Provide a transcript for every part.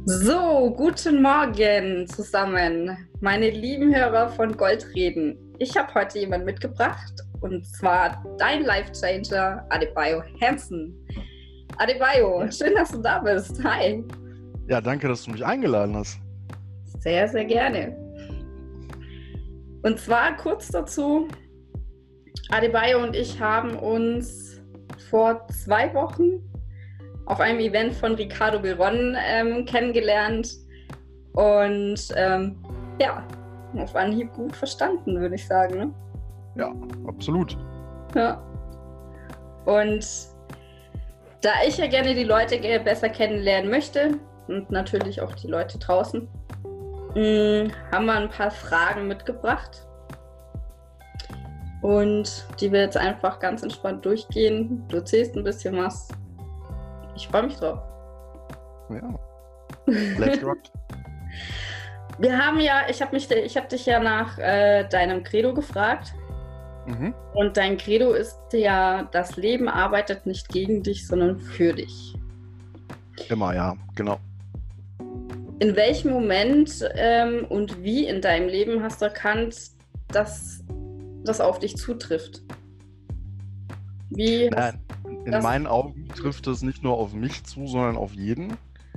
So, guten Morgen zusammen, meine lieben Hörer von Goldreden. Ich habe heute jemanden mitgebracht und zwar dein Life-Changer Adebayo Hansen. Adebayo, schön, dass du da bist. Hi. Ja, danke, dass du mich eingeladen hast. Sehr, sehr gerne. Und zwar kurz dazu, Adebayo und ich haben uns vor 2 Wochen auf einem Event von Ricardo Beron kennengelernt und ja, auf Anhieb gut verstanden, würde ich sagen. Ne? Ja, absolut. Ja. Und da ich ja gerne die Leute besser kennenlernen möchte und natürlich auch die Leute draußen, haben wir ein paar Fragen mitgebracht und die wir jetzt einfach ganz entspannt durchgehen. Du erzählst ein bisschen was. Ich freue mich drauf. Ja. Let's rock. Wir haben ja, ich habe dich ja nach deinem Credo gefragt. Mhm. Und dein Credo ist ja, das Leben arbeitet nicht gegen dich, sondern für dich. Immer, ja, genau. In welchem Moment und wie in deinem Leben hast du erkannt, dass das auf dich zutrifft? Wie? Nein, in meinen Augen trifft es nicht nur auf mich zu, sondern auf jeden.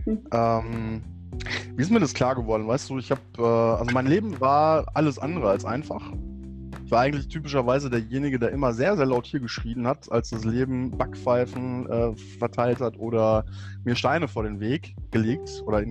Wie ist mir das klar geworden? Weißt du, also mein Leben war alles andere als einfach. Ich war eigentlich typischerweise derjenige, der immer sehr, sehr laut hier geschrien hat, als das Leben Backpfeifen verteilt hat oder mir Steine vor den Weg gelegt oder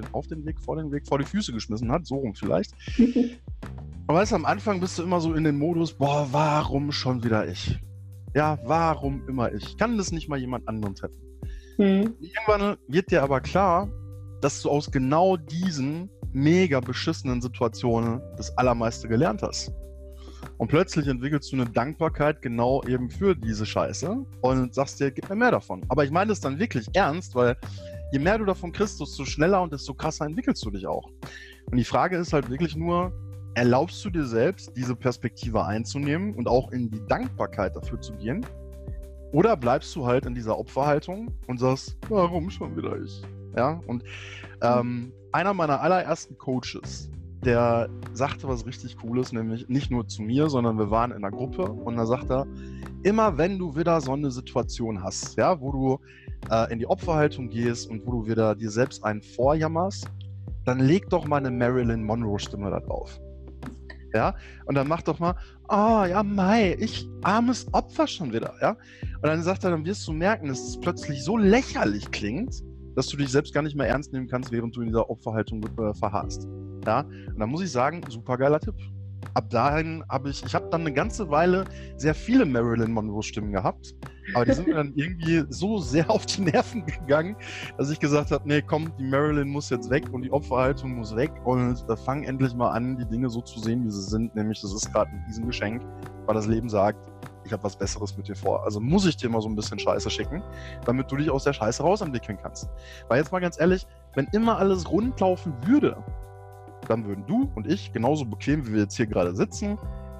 vor die Füße geschmissen hat, so rum vielleicht. Aber weißt du, am Anfang bist du immer so in den Modus, boah, warum schon wieder ich? Ja, warum immer ich? Kann das nicht mal jemand anderen treffen? Irgendwann wird dir aber klar, dass du aus genau diesen mega beschissenen Situationen das Allermeiste gelernt hast. Und plötzlich entwickelst du eine Dankbarkeit genau eben für diese Scheiße und sagst dir, gib mir mehr davon. Aber ich meine das dann wirklich ernst, weil je mehr du davon kriegst, desto schneller und desto krasser entwickelst du dich auch. Und die Frage ist halt wirklich nur, erlaubst du dir selbst, diese Perspektive einzunehmen und auch in die Dankbarkeit dafür zu gehen? Oder bleibst du halt in dieser Opferhaltung und sagst, warum schon wieder ich? Ja, und einer meiner allerersten Coaches, der sagte was richtig Cooles, nämlich nicht nur zu mir, sondern wir waren in einer Gruppe und da sagt er, immer wenn du wieder so eine Situation hast, ja, wo du in die Opferhaltung gehst und wo du wieder dir selbst einen vorjammerst, dann leg doch mal eine Marilyn Monroe-Stimme da drauf. Ja, und dann mach doch mal, ja, Mai, ich armes Opfer schon wieder, ja. Und dann sagt er, dann wirst du merken, dass es plötzlich so lächerlich klingt, dass du dich selbst gar nicht mehr ernst nehmen kannst, während du in dieser Opferhaltung verharrst. Ja, und dann muss ich sagen, super geiler Tipp. Ab dahin habe ich dann eine ganze Weile sehr viele Marilyn Monroe-Stimmen gehabt, aber die sind mir dann irgendwie so sehr auf die Nerven gegangen, dass ich gesagt habe, nee, komm, die Marilyn muss jetzt weg und die Opferhaltung muss weg und fang endlich mal an, die Dinge so zu sehen, wie sie sind, nämlich das ist gerade ein Riesengeschenk, weil das Leben sagt, ich habe was Besseres mit dir vor. Also muss ich dir mal so ein bisschen Scheiße schicken, damit du dich aus der Scheiße rausentwickeln kannst. Weil jetzt mal ganz ehrlich, wenn immer alles rundlaufen würde, dann würden du und ich, genauso bequem wie wir jetzt hier gerade sitzen,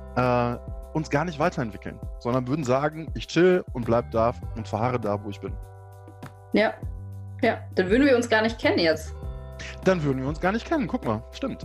uns gar nicht weiterentwickeln, sondern würden sagen, ich chill und bleib da und verharre da, wo ich bin. Ja, dann würden wir uns gar nicht kennen jetzt. Dann würden wir uns gar nicht kennen, guck mal, stimmt.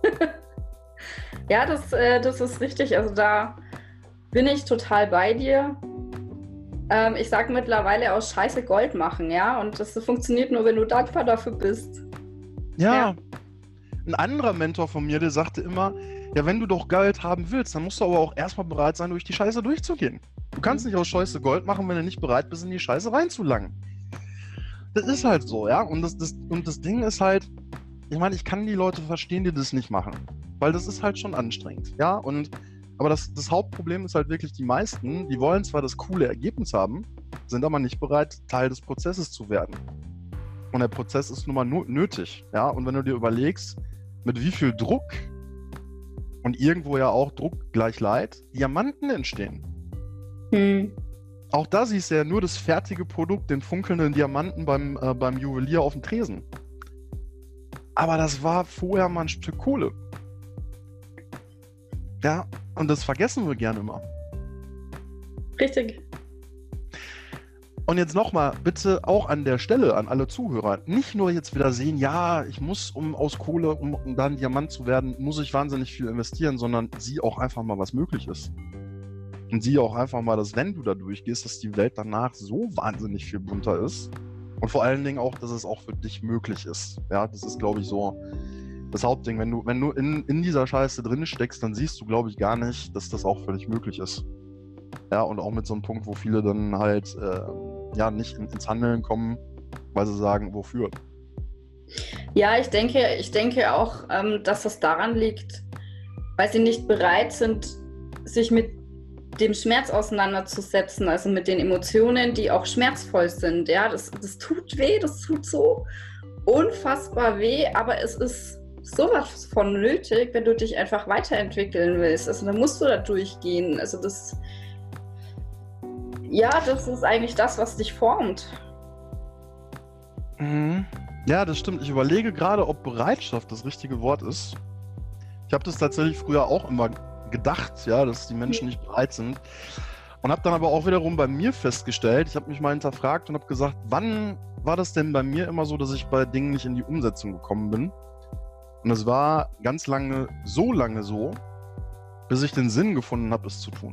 Ja, das ist richtig, also da bin ich total bei dir. Ich sage mittlerweile aus Scheiße Gold machen, ja, und das funktioniert nur, wenn du dankbar dafür bist. Ja. Ein anderer Mentor von mir, der sagte immer, ja, wenn du doch Geld haben willst, dann musst du aber auch erstmal bereit sein, durch die Scheiße durchzugehen. Du kannst nicht aus Scheiße Gold machen, wenn du nicht bereit bist, in die Scheiße reinzulangen. Das ist halt so, ja. Und das Ding ist halt, ich meine, ich kann die Leute verstehen, die das nicht machen. Weil das ist halt schon anstrengend, ja. Aber das Hauptproblem ist halt wirklich, die meisten, die wollen zwar das coole Ergebnis haben, sind aber nicht bereit, Teil des Prozesses zu werden. Und der Prozess ist nun mal nötig, ja. Und wenn du dir überlegst, mit wie viel Druck und irgendwo ja auch Druck gleich Leid Diamanten entstehen. Auch da siehst du ja nur das fertige Produkt, den funkelnden Diamanten beim Juwelier auf dem Tresen. Aber das war vorher mal ein Stück Kohle. Ja, und das vergessen wir gerne immer. Richtig. Und jetzt nochmal, bitte auch an der Stelle, an alle Zuhörer, nicht nur jetzt wieder sehen, ja, ich muss, um aus Kohle, um da ein Diamant zu werden, muss ich wahnsinnig viel investieren, sondern sieh auch einfach mal, was möglich ist. Und sieh auch einfach mal, dass wenn du da durchgehst, dass die Welt danach so wahnsinnig viel bunter ist. Und vor allen Dingen auch, dass es auch für dich möglich ist. Ja, das ist, glaube ich, so das Hauptding. Wenn du in dieser Scheiße drin steckst, dann siehst du, glaube ich, gar nicht, dass das auch völlig möglich ist. Ja, und auch mit so einem Punkt, wo viele dann halt nicht ins Handeln kommen, weil sie sagen, wofür. Ja, ich denke auch, dass das daran liegt, weil sie nicht bereit sind, sich mit dem Schmerz auseinanderzusetzen, also mit den Emotionen, die auch schmerzvoll sind. Ja, das tut weh, das tut so unfassbar weh, aber es ist sowas von nötig, wenn du dich einfach weiterentwickeln willst. Also da musst du da durchgehen. Also das ist eigentlich das, was dich formt. Mhm. Ja, das stimmt. Ich überlege gerade, ob Bereitschaft das richtige Wort ist. Ich habe das tatsächlich früher auch immer gedacht, ja, dass die Menschen nicht bereit sind. Und habe dann aber auch wiederum bei mir festgestellt, ich habe mich mal hinterfragt und habe gesagt, wann war das denn bei mir immer so, dass ich bei Dingen nicht in die Umsetzung gekommen bin? Und es war ganz lange so, bis ich den Sinn gefunden habe, es zu tun.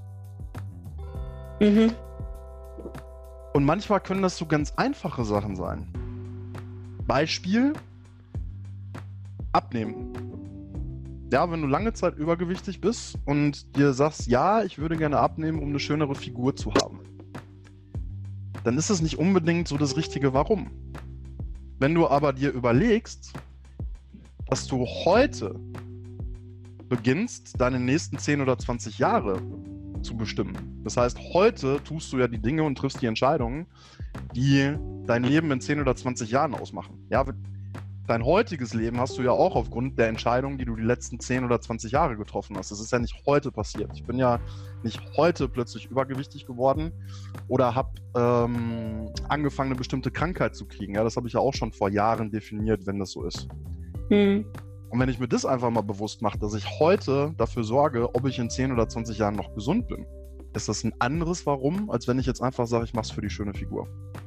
Mhm. Und manchmal können das so ganz einfache Sachen sein. Beispiel: Abnehmen. Ja, wenn du lange Zeit übergewichtig bist und dir sagst, ja, ich würde gerne abnehmen, um eine schönere Figur zu haben, dann ist es nicht unbedingt so das richtige Warum. Wenn du aber dir überlegst, dass du heute beginnst, deine nächsten 10 oder 20 Jahre zu bestimmen. Das heißt, heute tust du ja die Dinge und triffst die Entscheidungen, die dein Leben in 10 oder 20 Jahren ausmachen. Ja, dein heutiges Leben hast du ja auch aufgrund der Entscheidungen, die du die letzten 10 oder 20 Jahre getroffen hast. Das ist ja nicht heute passiert. Ich bin ja nicht heute plötzlich übergewichtig geworden oder habe angefangen, eine bestimmte Krankheit zu kriegen. Ja, das habe ich ja auch schon vor Jahren definiert, wenn das so ist. Mhm. Und wenn ich mir das einfach mal bewusst mache, dass ich heute dafür sorge, ob ich in 10 oder 20 Jahren noch gesund bin, ist das ein anderes Warum, als wenn ich jetzt einfach sage, ich mache es für die schöne Figur.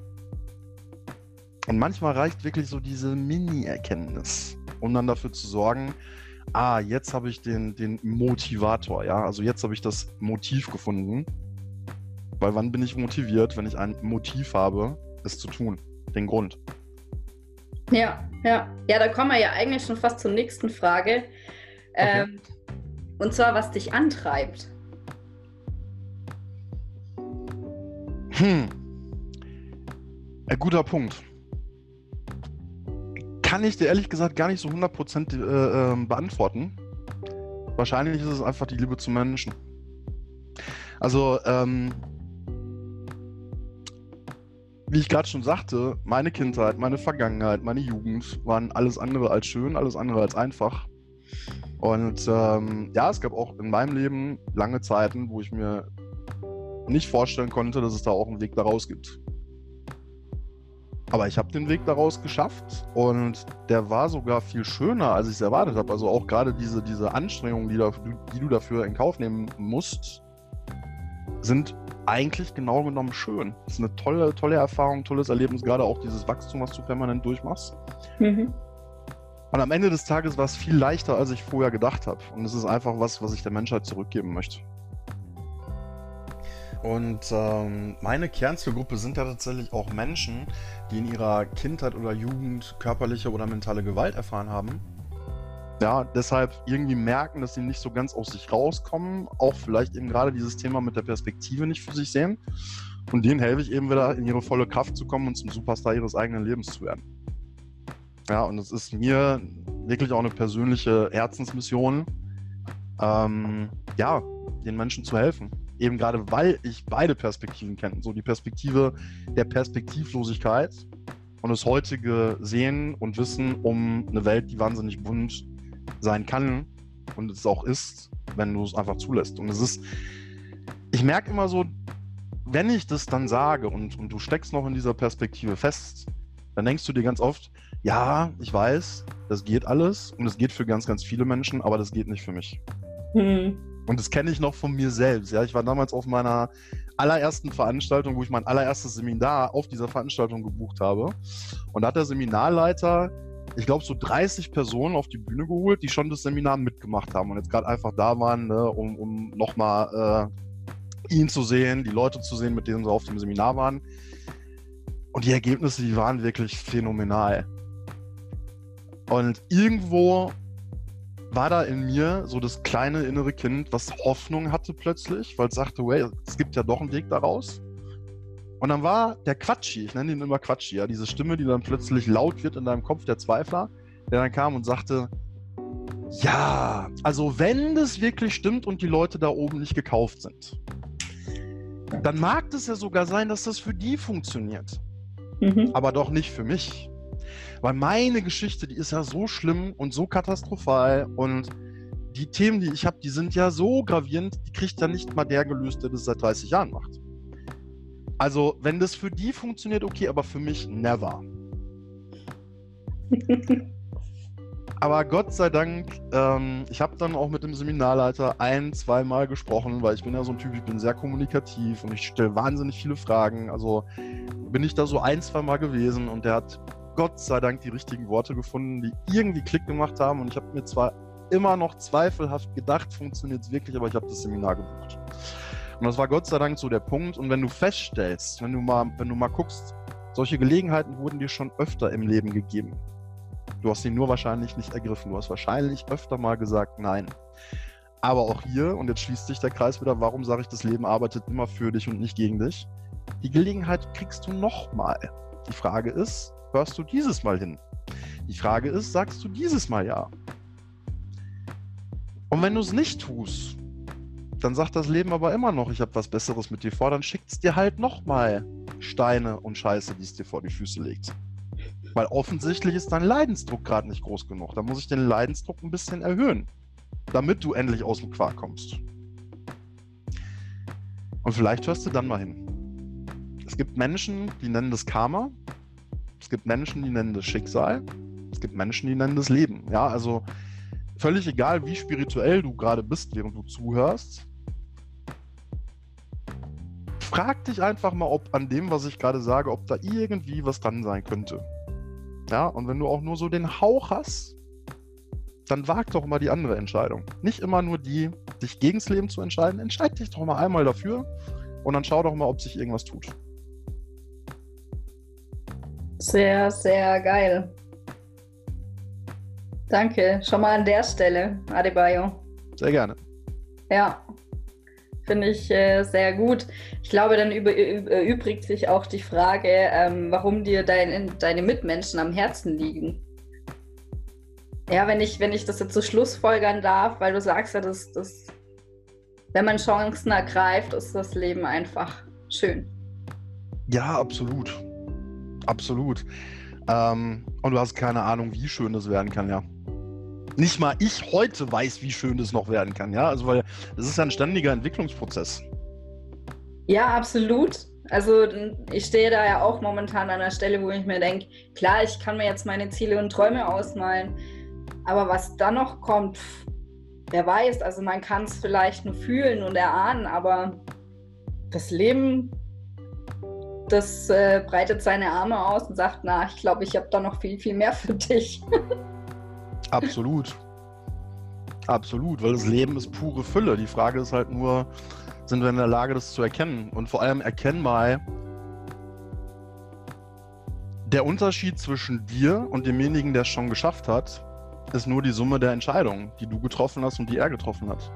Und manchmal reicht wirklich so diese Mini-Erkenntnis, um dann dafür zu sorgen, jetzt habe ich den Motivator, ja, also jetzt habe ich das Motiv gefunden. Weil wann bin ich motiviert, wenn ich ein Motiv habe, es zu tun, den Grund. Ja, da kommen wir ja eigentlich schon fast zur nächsten Frage. Okay. Und zwar, was dich antreibt. Ein guter Punkt. Kann ich dir ehrlich gesagt gar nicht so 100% beantworten. Wahrscheinlich ist es einfach die Liebe zum Menschen. Also, wie ich gerade schon sagte, meine Kindheit, meine Vergangenheit, meine Jugend waren alles andere als schön, alles andere als einfach. Und es gab auch in meinem Leben lange Zeiten, wo ich mir nicht vorstellen konnte, dass es da auch einen Weg daraus gibt. Aber ich habe den Weg daraus geschafft und der war sogar viel schöner, als ich es erwartet habe. Also auch gerade diese Anstrengungen, die du dafür in Kauf nehmen musst, sind eigentlich genau genommen schön. Das ist eine tolle Erfahrung, tolles Erlebnis, gerade auch dieses Wachstum, was du permanent durchmachst. Mhm. Und am Ende des Tages war es viel leichter, als ich vorher gedacht habe. Und es ist einfach was ich der Menschheit zurückgeben möchte. Und meine Kernzielgruppe sind ja tatsächlich auch Menschen, die in ihrer Kindheit oder Jugend körperliche oder mentale Gewalt erfahren haben. Ja, deshalb irgendwie merken, dass sie nicht so ganz aus sich rauskommen, auch vielleicht eben gerade dieses Thema mit der Perspektive nicht für sich sehen. Und denen helfe ich eben wieder in ihre volle Kraft zu kommen und zum Superstar ihres eigenen Lebens zu werden. Ja, und es ist mir wirklich auch eine persönliche Herzensmission, den Menschen zu helfen. Eben gerade, weil ich beide Perspektiven kenne. So die Perspektive der Perspektivlosigkeit und das heutige Sehen und Wissen um eine Welt, die wahnsinnig bunt sein kann und es auch ist, wenn du es einfach zulässt. Und ich merke immer so, wenn ich das dann sage und du steckst noch in dieser Perspektive fest, dann denkst du dir ganz oft, ja, ich weiß, das geht alles und es geht für ganz, ganz viele Menschen, aber das geht nicht für mich. Mhm. Und das kenne ich noch von mir selbst. Ja? Ich war damals auf meiner allerersten Veranstaltung, wo ich mein allererstes Seminar auf dieser Veranstaltung gebucht habe. Und da hat der Seminarleiter, ich glaube, so 30 Personen auf die Bühne geholt, die schon das Seminar mitgemacht haben und jetzt gerade einfach da waren, ne, um nochmal ihn zu sehen, die Leute zu sehen, mit denen sie auf dem Seminar waren. Und die Ergebnisse, die waren wirklich phänomenal. Und irgendwo war da in mir so das kleine innere Kind, was Hoffnung hatte plötzlich, weil es sagte, hey, es gibt ja doch einen Weg daraus. Und dann war der Quatschi, ich nenne ihn immer Quatschi, ja, diese Stimme, die dann plötzlich laut wird in deinem Kopf, der Zweifler, der dann kam und sagte, ja, also wenn das wirklich stimmt und die Leute da oben nicht gekauft sind, dann mag es ja sogar sein, dass das für die funktioniert. Aber doch nicht für mich. Weil meine Geschichte, die ist ja so schlimm und so katastrophal und die Themen, die ich habe, die sind ja so gravierend, die kriegt ja nicht mal der gelöst, der das seit 30 Jahren macht. Also, wenn das für die funktioniert, okay, aber für mich never. Aber Gott sei Dank, ich habe dann auch mit dem Seminarleiter 1-2 Mal gesprochen, weil ich bin ja so ein Typ, ich bin sehr kommunikativ und ich stelle wahnsinnig viele Fragen. Also bin ich da so 1-2 Mal gewesen und der hat Gott sei Dank die richtigen Worte gefunden, die irgendwie Klick gemacht haben. Und ich habe mir zwar immer noch zweifelhaft gedacht, funktioniert es wirklich, aber ich habe das Seminar gebucht. Und das war Gott sei Dank so der Punkt. Und wenn du feststellst, wenn du mal guckst, solche Gelegenheiten wurden dir schon öfter im Leben gegeben. Du hast sie nur wahrscheinlich nicht ergriffen. Du hast wahrscheinlich öfter mal gesagt, nein. Aber auch hier, und jetzt schließt sich der Kreis wieder, warum sage ich, das Leben arbeitet immer für dich und nicht gegen dich? Die Gelegenheit kriegst du nochmal. Die Frage ist, hörst du dieses Mal hin? Die Frage ist, sagst du dieses Mal ja? Und wenn du es nicht tust, dann sagt das Leben aber immer noch, ich habe was Besseres mit dir vor, dann schickt es dir halt nochmal Steine und Scheiße, die es dir vor die Füße legt. Weil offensichtlich ist dein Leidensdruck gerade nicht groß genug. Da muss ich den Leidensdruck ein bisschen erhöhen, damit du endlich aus dem Quark kommst. Und vielleicht hörst du dann mal hin. Es gibt Menschen, die nennen das Karma. Es gibt Menschen, die nennen das Schicksal. Es gibt Menschen, die nennen das Leben. Ja, also völlig egal, wie spirituell du gerade bist, während du zuhörst. Frag dich einfach mal, ob an dem, was ich gerade sage, ob da irgendwie was dran sein könnte. Ja, und wenn du auch nur so den Hauch hast, dann wag doch mal die andere Entscheidung. Nicht immer nur die, dich gegens Leben zu entscheiden. Entscheid dich doch mal einmal dafür und dann schau doch mal, ob sich irgendwas tut. Sehr, sehr geil. Danke, schon mal an der Stelle, Adebayo. Sehr gerne. Ja, finde ich sehr gut. Ich glaube, dann erübrigt sich auch die Frage, warum dir deine Mitmenschen am Herzen liegen. Ja, wenn ich das jetzt so schlussfolgern darf, weil du sagst ja, dass wenn man Chancen ergreift, ist das Leben einfach schön. Ja, absolut. Absolut. Und du hast keine Ahnung, wie schön das werden kann, ja. Nicht mal ich heute weiß, wie schön das noch werden kann, ja. Also, weil das ist ja ein ständiger Entwicklungsprozess. Ja, absolut. Also ich stehe da ja auch momentan an einer Stelle, wo ich mir denke, klar, ich kann mir jetzt meine Ziele und Träume ausmalen, aber was dann noch kommt, wer weiß. Also man kann es vielleicht nur fühlen und erahnen, aber das Leben, das breitet seine Arme aus und sagt, na, ich glaube, ich habe da noch viel, viel mehr für dich. Absolut. Absolut, weil das Leben ist pure Fülle. Die Frage ist halt nur, sind wir in der Lage, das zu erkennen? Und vor allem erkenn mal, der Unterschied zwischen dir und demjenigen, der es schon geschafft hat, ist nur die Summe der Entscheidungen, die du getroffen hast und die er getroffen hat.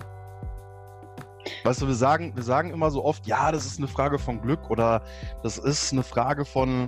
Weißt du, wir sagen immer so oft, ja, das ist eine Frage von Glück oder das ist eine Frage von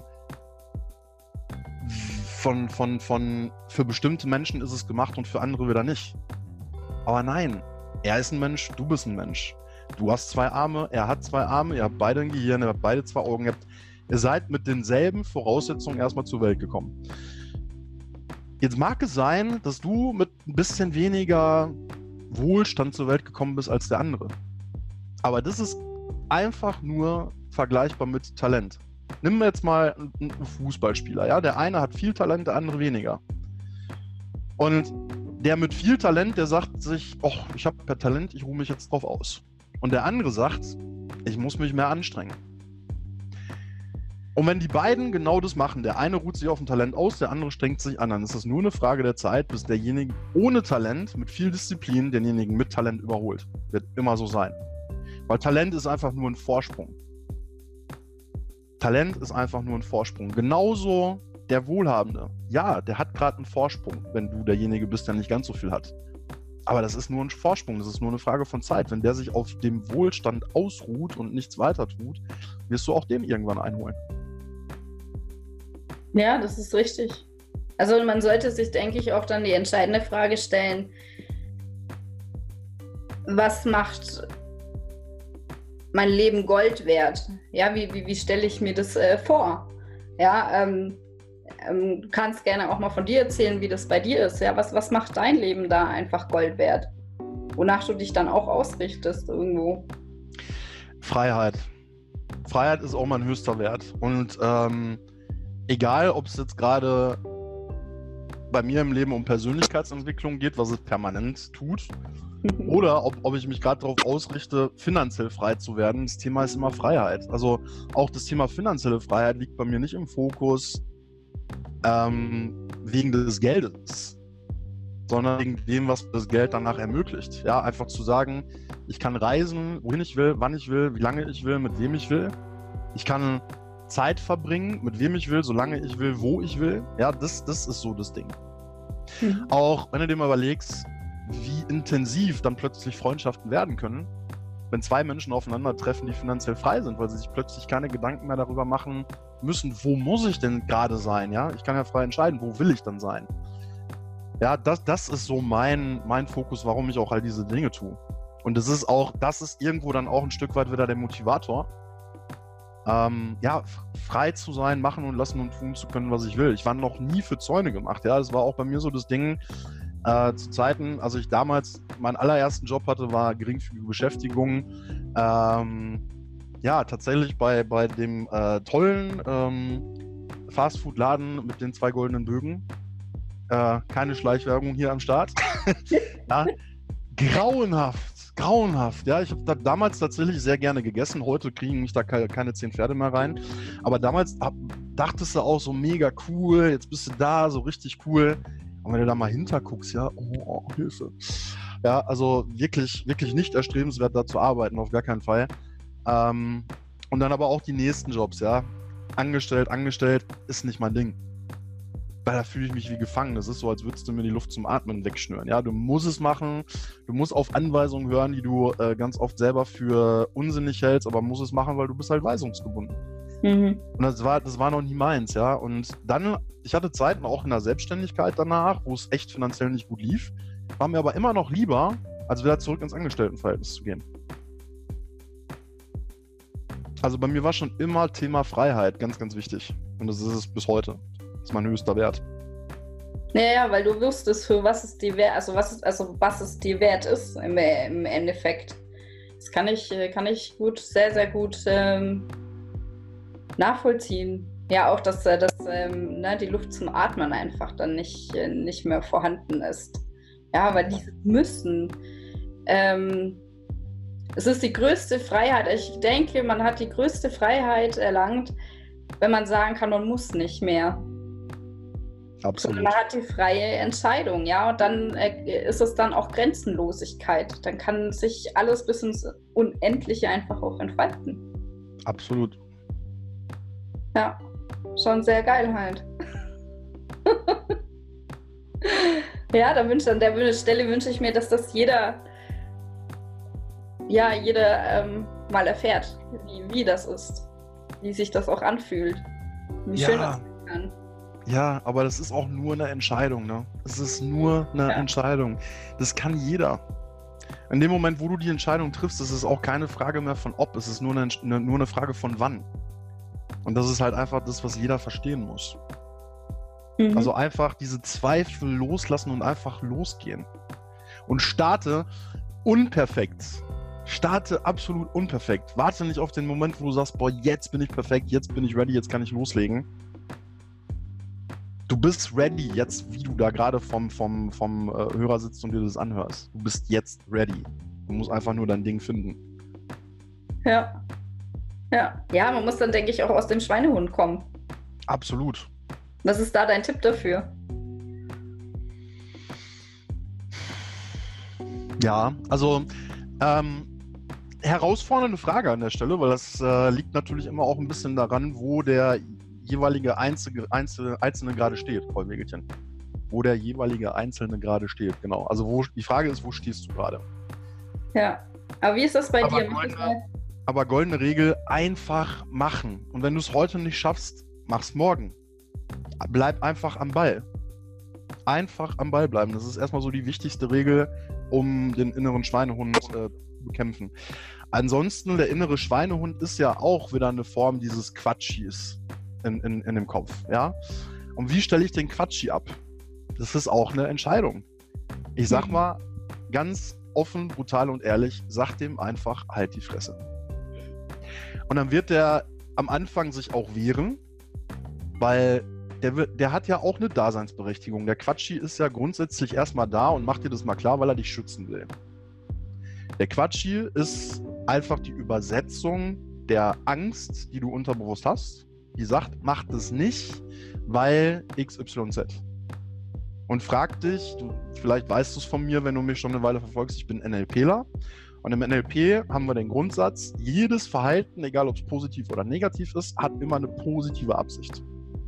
für bestimmte Menschen ist es gemacht und für andere wieder nicht. Aber nein, er ist ein Mensch, du bist ein Mensch. Du hast 2 Arme, er hat 2 Arme, ihr habt beide ein Gehirn, ihr habt beide 2 Augen, ihr seid mit denselben Voraussetzungen erstmal zur Welt gekommen. Jetzt mag es sein, dass du mit ein bisschen weniger Wohlstand zur Welt gekommen bist als der andere. Aber das ist einfach nur vergleichbar mit Talent. Nimm jetzt mal einen Fußballspieler, ja? Der eine hat viel Talent, der andere weniger. Und Der mit viel Talent, der sagt sich, oh, ich habe per Talent, ich ruhe mich jetzt drauf aus. Und der andere sagt, ich muss mich mehr anstrengen. Und wenn die beiden genau das machen, der eine ruht sich auf dem Talent aus, der andere strengt sich an, dann ist es nur eine Frage der Zeit, bis derjenige ohne Talent, mit viel Disziplin, denjenigen mit Talent überholt. Wird immer so sein. Weil Talent ist einfach nur ein Vorsprung. Talent ist einfach nur ein Vorsprung. Genauso der Wohlhabende. Ja, der hat gerade einen Vorsprung, wenn du derjenige bist, der nicht ganz so viel hat. Aber das ist nur ein Vorsprung, das ist nur eine Frage von Zeit. Wenn der sich auf dem Wohlstand ausruht und nichts weiter tut, wirst du auch den irgendwann einholen. Ja, das ist richtig. Also man sollte sich, denke ich, auch dann die entscheidende Frage stellen, was macht mein Leben Gold wert? Ja, wie stelle ich mir das vor? Ja, du kannst gerne auch mal von dir erzählen, wie das bei dir ist. Ja, was macht dein Leben da einfach Gold wert? Wonach du dich dann auch ausrichtest irgendwo. Freiheit. Freiheit ist auch mein höchster Wert. Und egal, ob es jetzt gerade bei mir im Leben um Persönlichkeitsentwicklung geht, was es permanent tut, oder ob ich mich gerade darauf ausrichte, finanziell frei zu werden. Das Thema ist immer Freiheit. Also auch das Thema finanzielle Freiheit liegt bei mir nicht im Fokus wegen des Geldes, sondern wegen dem, was das Geld danach ermöglicht. Ja, einfach zu sagen, ich kann reisen, wohin ich will, wann ich will, wie lange ich will, mit wem ich will. Ich kann Zeit verbringen, mit wem ich will, solange ich will, wo ich will. Ja, das ist so das Ding. Auch wenn du dir mal überlegst, wie intensiv dann plötzlich Freundschaften werden können, wenn zwei Menschen aufeinandertreffen, die finanziell frei sind, weil sie sich plötzlich keine Gedanken mehr darüber machen müssen, wo muss ich denn gerade sein, ja? Ich kann ja frei entscheiden, wo will ich dann sein? Ja, das ist so mein Fokus, warum ich auch all diese Dinge tue. Und das ist irgendwo dann auch ein Stück weit wieder der Motivator, ja, frei zu sein, machen und lassen und tun zu können, was ich will. Ich war noch nie für Zäune gemacht, ja, das war auch bei mir so das Ding, zu Zeiten, als ich damals meinen allerersten Job hatte, war geringfügige Beschäftigung, ja, tatsächlich bei dem tollen Fastfood-Laden mit den 2 goldenen Bögen, keine Schleichwerbung hier am Start, ja, grauenhaft, ja, ich habe da damals tatsächlich sehr gerne gegessen, heute kriegen mich da keine 10 Pferde mehr rein, aber damals dachtest du auch so mega cool, jetzt bist du da, so richtig cool, und wenn du da mal hinterguckst, ja, oh, Hilfe, ja, also wirklich nicht erstrebenswert da zu arbeiten, auf gar keinen Fall, und dann aber auch die nächsten Jobs, ja, angestellt, ist nicht mein Ding. Weil da fühle ich mich wie gefangen. Das ist so, als würdest du mir die Luft zum Atmen wegschnüren. Ja, du musst es machen, du musst auf Anweisungen hören, die du ganz oft selber für unsinnig hältst, aber musst es machen, weil du bist halt weisungsgebunden. Und das war noch nie meins, ja. Und dann, ich hatte Zeiten auch in der Selbstständigkeit danach, wo es echt finanziell nicht gut lief, war mir aber immer noch lieber, als wieder zurück ins Angestelltenverhältnis zu gehen. Also bei mir war schon immer Thema Freiheit ganz, ganz wichtig. Und das ist es bis heute. Das ist mein höchster Wert. Ja, weil du wusstest, für was es dir wert, was es dir wert ist im Endeffekt. Das kann ich gut, sehr, sehr gut nachvollziehen. Ja, auch, dass die Luft zum Atmen einfach dann nicht mehr vorhanden ist. Ja, weil dieses Müssen, es ist die größte Freiheit. Ich denke, man hat die größte Freiheit erlangt, wenn man sagen kann, man muss nicht mehr. Absolut. Man hat die freie Entscheidung, ja, und dann ist es dann auch Grenzenlosigkeit. Dann kann sich alles bis ins Unendliche einfach auch entfalten. Absolut. Ja, schon sehr geil halt. Ja, an der Stelle wünsche ich mir, dass das jeder mal erfährt, wie das ist, wie sich das auch anfühlt, wie schön das sein kann. Ja, aber das ist auch nur eine Entscheidung, ne? Es ist nur eine Entscheidung. Das kann jeder. In dem Moment, wo du die Entscheidung triffst, ist es auch keine Frage mehr von ob, es ist nur eine Frage von wann. Und das ist halt einfach das, was jeder verstehen muss. Also einfach diese Zweifel loslassen und einfach losgehen. Und starte unperfekt. Starte absolut unperfekt. Warte nicht auf den Moment, wo du sagst, boah, jetzt bin ich perfekt, jetzt bin ich ready, jetzt kann ich loslegen. Du bist ready jetzt, wie du da gerade vom Hörer sitzt und dir das anhörst. Du bist jetzt ready. Du musst einfach nur dein Ding finden. Ja. Ja. Ja, man muss dann, denke ich, auch aus dem Schweinehund kommen. Absolut. Was ist da dein Tipp dafür? Ja, also herausfordernde Frage an der Stelle, weil das liegt natürlich immer auch ein bisschen daran, wo der jeweilige Einzelne gerade steht, Paul Wegelchen. Wo der jeweilige Einzelne gerade steht, genau. Also die Frage ist, wo stehst du gerade? Ja, aber wie ist das bei dir? Aber goldene Regel, einfach machen. Und wenn du es heute nicht schaffst, mach's morgen. Bleib einfach am Ball. Einfach am Ball bleiben. Das ist erstmal so die wichtigste Regel, um den inneren Schweinehund zu bekämpfen. Ansonsten, der innere Schweinehund ist ja auch wieder eine Form dieses Quatschis in dem Kopf. Ja? Und wie stelle ich den Quatschi ab? Das ist auch eine Entscheidung. Ich sag mal, ganz offen, brutal und ehrlich, sag dem einfach, halt die Fresse. Und dann wird der am Anfang sich auch wehren, weil der hat ja auch eine Daseinsberechtigung. Der Quatschi ist ja grundsätzlich erstmal da und macht dir das mal klar, weil er dich schützen will. Der Quatschi ist einfach die Übersetzung der Angst, die du unterbewusst hast. Die sagt, mach das nicht, weil XYZ. Und frag dich, vielleicht weißt du es von mir, wenn du mich schon eine Weile verfolgst, ich bin NLPler. Und im NLP haben wir den Grundsatz, jedes Verhalten, egal ob es positiv oder negativ ist, hat immer eine positive Absicht.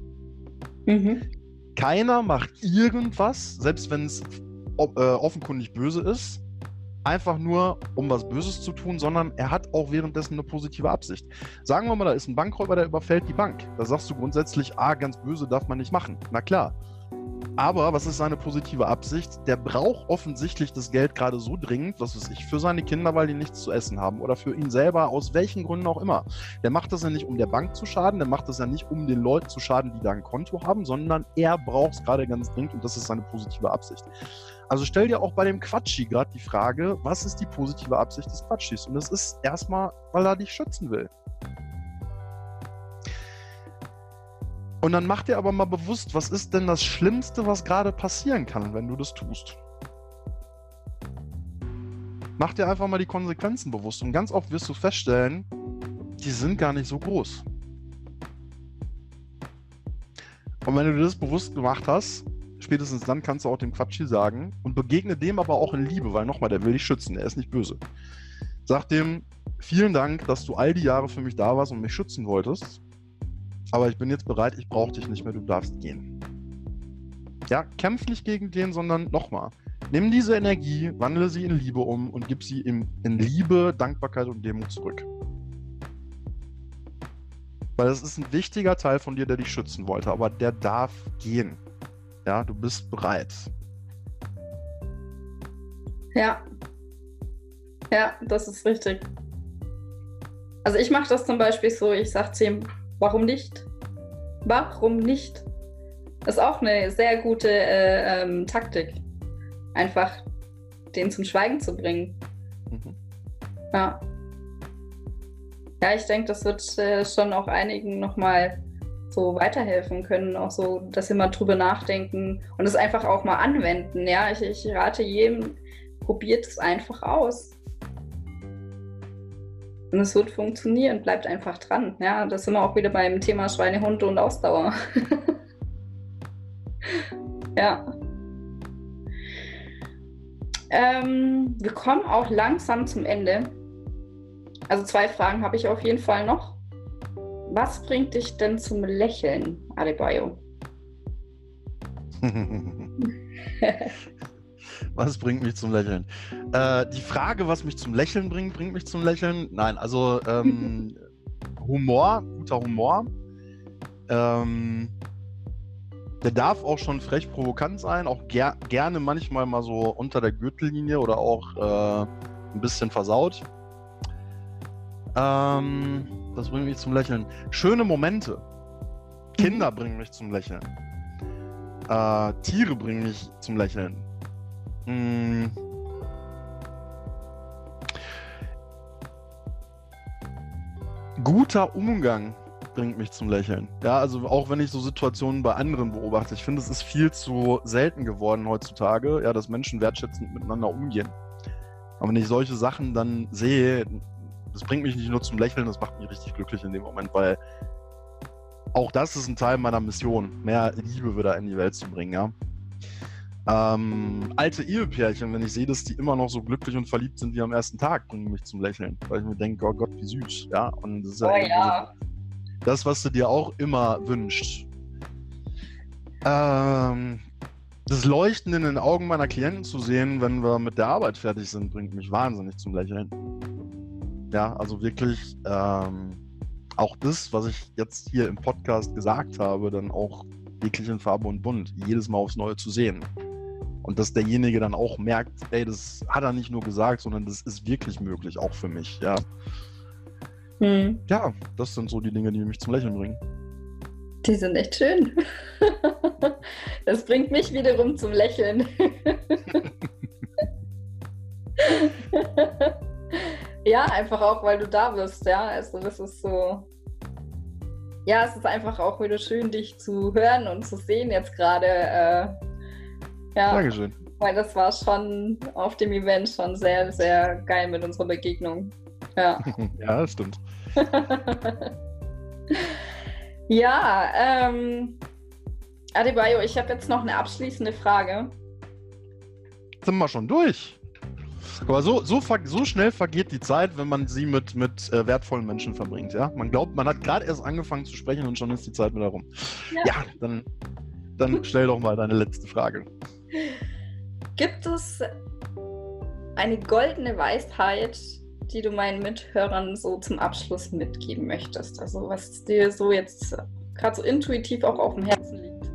Mhm. Keiner macht irgendwas, selbst wenn es offenkundig böse ist, einfach nur, um was Böses zu tun, sondern er hat auch währenddessen eine positive Absicht. Sagen wir mal, da ist ein Bankräuber, der überfällt die Bank. Da sagst du grundsätzlich, ganz böse darf man nicht machen. Na klar. Aber was ist seine positive Absicht? Der braucht offensichtlich das Geld gerade so dringend, was weiß ich, für seine Kinder, weil die nichts zu essen haben oder für ihn selber, aus welchen Gründen auch immer. Der macht das ja nicht, um der Bank zu schaden, der macht das ja nicht, um den Leuten zu schaden, die da ein Konto haben, sondern er braucht es gerade ganz dringend und das ist seine positive Absicht. Also stell dir auch bei dem Quatschi gerade die Frage, was ist die positive Absicht des Quatschis? Und das ist erstmal, weil er dich schützen will. Und dann mach dir aber mal bewusst, was ist denn das Schlimmste, was gerade passieren kann, wenn du das tust? Mach dir einfach mal die Konsequenzen bewusst und ganz oft wirst du feststellen, die sind gar nicht so groß. Und wenn du dir das bewusst gemacht hast, spätestens dann kannst du auch dem Quatschi sagen und begegne dem aber auch in Liebe, weil nochmal, der will dich schützen, der ist nicht böse. Sag dem, vielen Dank, dass du all die Jahre für mich da warst und mich schützen wolltest. Aber ich bin jetzt bereit, ich brauche dich nicht mehr, du darfst gehen. Ja, kämpf nicht gegen den, sondern nochmal. Nimm diese Energie, wandle sie in Liebe um und gib sie in Liebe, Dankbarkeit und Demut zurück. Weil das ist ein wichtiger Teil von dir, der dich schützen wollte, aber der darf gehen. Ja, du bist bereit. Ja. Ja, das ist richtig. Also ich mache das zum Beispiel so, ich sage zu ihm, warum nicht? Warum nicht? Das ist auch eine sehr gute Taktik. Einfach den zum Schweigen zu bringen. Mhm. Ja. Ja, ich denke, das wird schon auch einigen nochmal so weiterhelfen können. Auch so, dass sie mal drüber nachdenken und es einfach auch mal anwenden. Ja, ich rate jedem, probiert es einfach aus. Und es wird funktionieren, bleibt einfach dran. Ja, das sind wir auch wieder beim Thema Schweinehund und Ausdauer. Ja. Wir kommen auch langsam zum Ende. Also 2 Fragen habe ich auf jeden Fall noch. Was bringt dich denn zum Lächeln, Adebayo? Was bringt mich zum Lächeln? Die Frage, was mich zum Lächeln bringt mich zum Lächeln? Nein, also Humor, guter Humor. Der darf auch schon frech provokant sein, auch gerne manchmal mal so unter der Gürtellinie oder auch ein bisschen versaut. Das bringt mich zum Lächeln. Schöne Momente. Kinder bringen mich zum Lächeln. Tiere bringen mich zum Lächeln. Guter Umgang bringt mich zum Lächeln. Ja, also auch wenn ich so Situationen bei anderen beobachte, ich finde, es ist viel zu selten geworden heutzutage, ja, dass Menschen wertschätzend miteinander umgehen. Aber wenn ich solche Sachen dann sehe, das bringt mich nicht nur zum Lächeln, das macht mich richtig glücklich in dem Moment, weil auch das ist ein Teil meiner Mission, mehr Liebe wieder in die Welt zu bringen, ja. Alte Ehepärchen, wenn ich sehe, dass die immer noch so glücklich und verliebt sind wie am ersten Tag, bringen mich zum Lächeln, weil ich mir denke, oh Gott, wie süß, ja. Und das ist ja das, was du dir auch immer wünschst. Das Leuchten in den Augen meiner Klienten zu sehen, wenn wir mit der Arbeit fertig sind, bringt mich wahnsinnig zum Lächeln. Ja, also wirklich auch das, was ich jetzt hier im Podcast gesagt habe, dann auch wirklich in Farbe und Bunt, jedes Mal aufs Neue zu sehen. Und dass derjenige dann auch merkt, ey, das hat er nicht nur gesagt, sondern das ist wirklich möglich, auch für mich, ja. Ja, das sind so die Dinge, die mich zum Lächeln bringen. Die sind echt schön. Das bringt mich wiederum zum Lächeln. Ja, einfach auch, weil du da bist, ja. Also das ist so. Ja, es ist einfach auch wieder schön, dich zu hören und zu sehen jetzt gerade. Ja, Dankeschön. Weil das war schon auf dem Event schon sehr, sehr geil mit unserer Begegnung. Ja, ja, das stimmt. Ja, Adebayo, ich habe jetzt noch eine abschließende Frage. Sind wir schon durch? Aber so schnell vergeht die Zeit, wenn man sie mit wertvollen Menschen verbringt, ja? Man glaubt, man hat gerade erst angefangen zu sprechen und schon ist die Zeit wieder rum. Ja, dann stell doch mal deine letzte Frage. Gibt es eine goldene Weisheit, die du meinen Mithörern so zum Abschluss mitgeben möchtest? Also was dir so jetzt gerade so intuitiv auch auf dem Herzen liegt?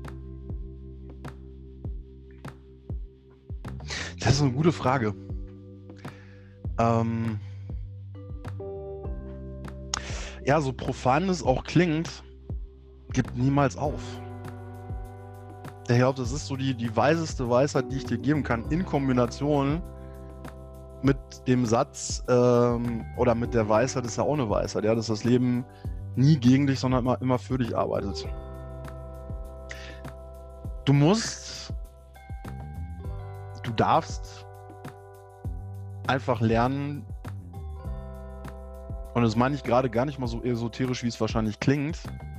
Das ist eine gute Frage. Ja, so profan es auch klingt, gib niemals auf. Ich glaube, das ist so die weiseste Weisheit, die ich dir geben kann, in Kombination mit dem Satz oder mit der Weisheit, ist ja auch eine Weisheit, ja, dass das Leben nie gegen dich, sondern immer für dich arbeitet. Du darfst einfach lernen, und das meine ich gerade gar nicht mal so esoterisch, wie es wahrscheinlich klingt,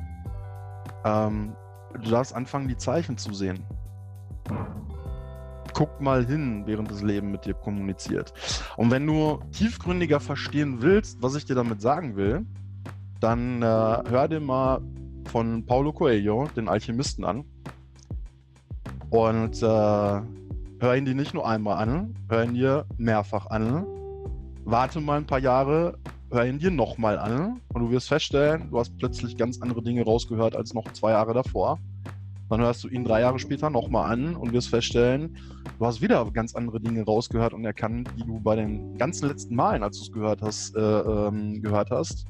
du darfst anfangen, die Zeichen zu sehen. Guck mal hin, während das Leben mit dir kommuniziert. Und wenn du tiefgründiger verstehen willst, was ich dir damit sagen will, dann hör dir mal von Paulo Coelho, den Alchemisten, an. Und hör ihn dir nicht nur einmal an, hör ihn dir mehrfach an. Warte mal ein paar Jahre, hör ihn dir nochmal an und du wirst feststellen, du hast plötzlich ganz andere Dinge rausgehört als noch 2 Jahre davor. Dann hörst du ihn 3 Jahre später nochmal an und wirst feststellen, du hast wieder ganz andere Dinge rausgehört und erkannt, die du bei den ganzen letzten Malen, als du es gehört hast.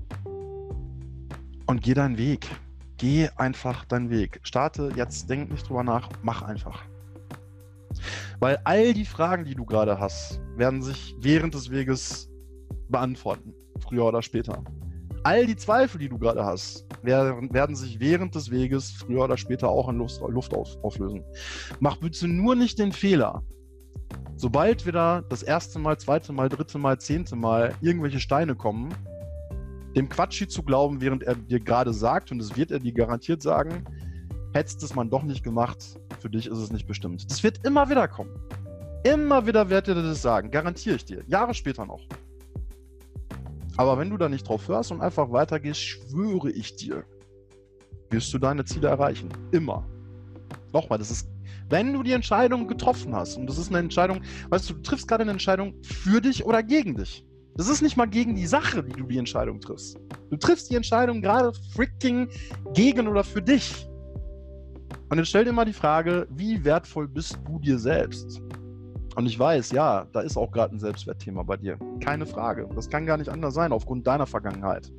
Und geh deinen Weg. Geh einfach deinen Weg. Starte jetzt, denk nicht drüber nach, mach einfach. Weil all die Fragen, die du gerade hast, werden sich während des Weges beantworten, früher oder später. All die Zweifel, die du gerade hast, werden sich während des Weges früher oder später auch in Luft auflösen. Mach bitte nur nicht den Fehler, sobald wieder das erste Mal, zweite Mal, dritte Mal, 10. Mal irgendwelche Steine kommen, dem Quatschi zu glauben, während er dir gerade sagt, und das wird er dir garantiert sagen, hättest es man doch nicht gemacht, für dich ist es nicht bestimmt. Das wird immer wieder kommen. Immer wieder wird er dir das sagen, garantiere ich dir. Jahre später noch. Aber wenn du da nicht drauf hörst und einfach weitergehst, schwöre ich dir, wirst du deine Ziele erreichen. Immer. Nochmal, das ist, wenn du die Entscheidung getroffen hast, und das ist eine Entscheidung, weißt du, du triffst gerade eine Entscheidung für dich oder gegen dich. Das ist nicht mal gegen die Sache, wie du die Entscheidung triffst. Du triffst die Entscheidung gerade freaking gegen oder für dich. Und jetzt stell dir mal die Frage, wie wertvoll bist du dir selbst? Und ich weiß, ja, da ist auch gerade ein Selbstwertthema bei dir. Keine Frage. Das kann gar nicht anders sein, aufgrund deiner Vergangenheit.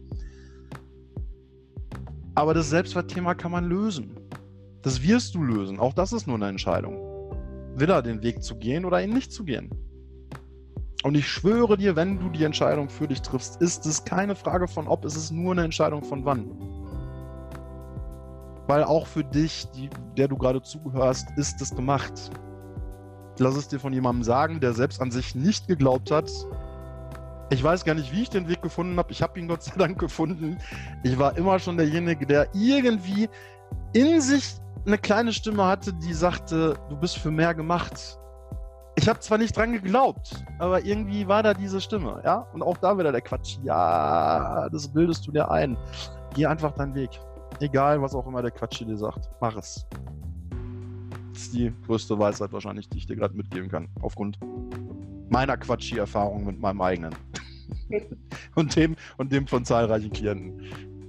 Aber das Selbstwertthema kann man lösen. Das wirst du lösen. Auch das ist nur eine Entscheidung. Wieder den Weg zu gehen oder ihn nicht zu gehen. Und ich schwöre dir, wenn du die Entscheidung für dich triffst, ist es keine Frage von ob, es ist nur eine Entscheidung von wann. Weil auch für dich, der du gerade zugehörst, ist es gemacht. Lass es dir von jemandem sagen, der selbst an sich nicht geglaubt hat. Ich weiß gar nicht, wie ich den Weg gefunden habe. Ich habe ihn Gott sei Dank gefunden. Ich war immer schon derjenige, der irgendwie in sich eine kleine Stimme hatte, die sagte, du bist für mehr gemacht. Ich habe zwar nicht dran geglaubt, aber irgendwie war da diese Stimme, ja? Und auch da wieder der Quatsch. Ja, das bildest du dir ein. Geh einfach deinen Weg. Egal, was auch immer der Quatsch dir sagt. Mach es. Das ist die größte Weisheit wahrscheinlich, die ich dir gerade mitgeben kann. Aufgrund meiner Quatschi-Erfahrung mit meinem eigenen. und dem von zahlreichen Klienten.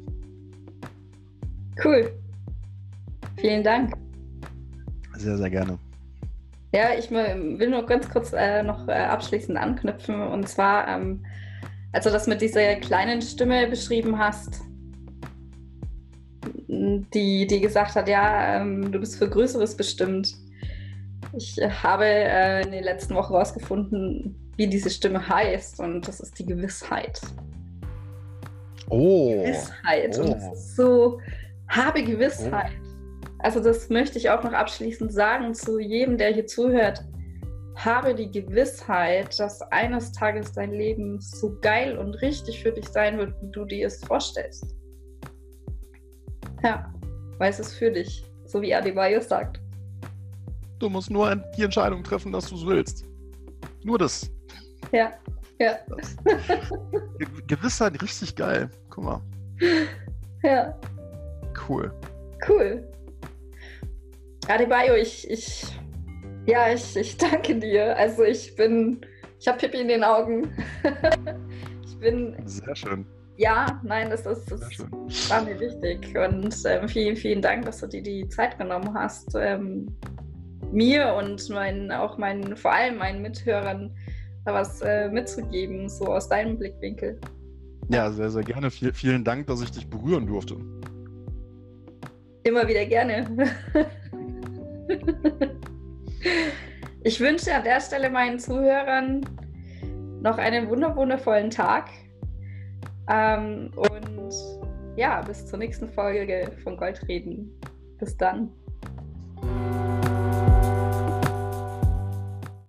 Cool. Vielen Dank. Sehr, sehr gerne. Ja, ich will nur ganz kurz noch abschließend anknüpfen. Und zwar, als du das mit dieser kleinen Stimme beschrieben hast, die gesagt hat, ja, du bist für Größeres bestimmt. Ich habe in den letzten Wochen herausgefunden, wie diese Stimme heißt. Und das ist die Gewissheit. Oh. Gewissheit. Und das ist so, habe Gewissheit. Also das möchte ich auch noch abschließend sagen zu jedem, der hier zuhört. Habe die Gewissheit, dass eines Tages dein Leben so geil und richtig für dich sein wird, wie du dir es vorstellst. Ja, weil es ist für dich, so wie Adebayo sagt. Du musst nur die Entscheidung treffen, dass du es willst. Nur das. Ja, ja. Gewissheit, richtig geil. Guck mal. Ja. Cool. Cool. Adebayo, ich danke dir. Also ich habe Pipi in den Augen. Sehr schön. Ja, nein, das war mir wichtig. Und vielen, vielen Dank, dass du dir die Zeit genommen hast, mir und vor allem meinen Mithörern da was mitzugeben, so aus deinem Blickwinkel. Ja, sehr, sehr gerne. Vielen Dank, dass ich dich berühren durfte. Immer wieder gerne. Ich wünsche an der Stelle meinen Zuhörern noch einen wundervollen Tag. Und ja, bis zur nächsten Folge von Goldreden. Bis dann.